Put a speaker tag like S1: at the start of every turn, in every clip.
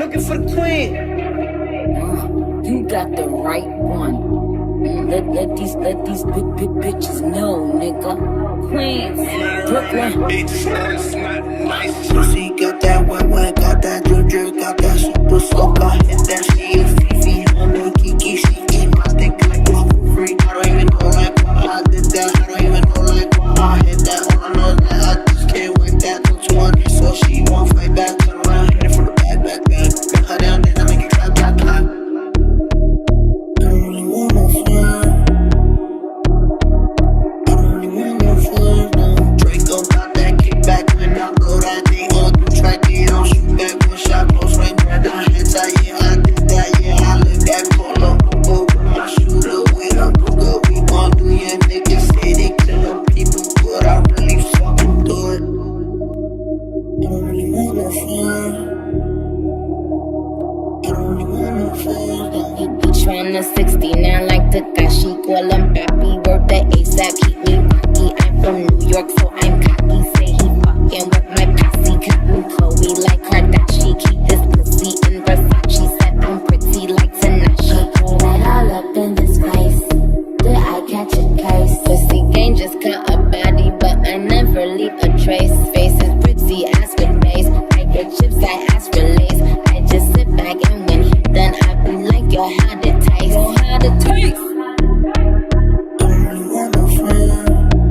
S1: looking for the queen.
S2: You got the right one. Let these bitches know, nigga. Queens, Brooklyn.
S1: Bitch, not nice.
S3: Pussy got that wet, got that drip, got that super soak. I hit that she a Fifi, on the Kiki, she eat my dick like it's free. I don't even know like why I did that. I don't even know like why I hit that. All I know is that I just can't wait that till 20, so she won't fight back. Turn around, hit it from the back. Bring her down, then I make it clap. I don't really want no fun. I don't really want no fun, no. Draco got that kickback when I blow that thing on the track. Yeah, I'll shoot back one shot, post right there. I hit that, yeah, I did that, yeah, I live that polo. Go with my shooter, with a booger. We gon' do your niggas say they kill people, but I really fucking do it. I don't really want no fun. I don't really want no fun, no.
S2: He tryna 69 like Takashi, call him Papi. Word the ASAP, keep me rocky. I'm from New York, so I'm cocky. Say he fucking with my posse, cotton Chloe like Kardashian. Keep this pussy in Versace, said I'm pretty like Tanashi. Right all up in this face, did I catch a case? Pussy gang just cut a body, but I never leave a trace. Face is pretty, ass with bass. I get chips, I ask for lace. I just sit back and when he done, I be like, yo, how to taste? Yo, how to taste?
S3: I don't really want no fun.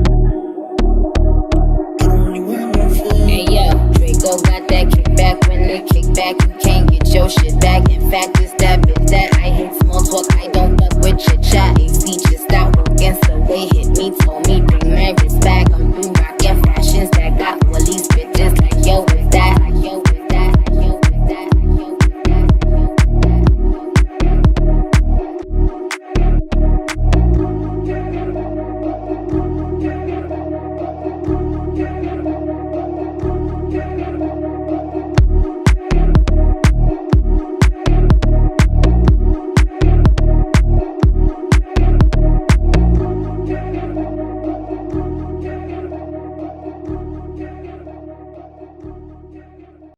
S3: I don't really want no fun.
S2: Hey yo, Draco got that kickback. When they kick back, you can't get your shit back. In fact, it's that bitch that I hate small talk. I don't fuck with your chat. AC just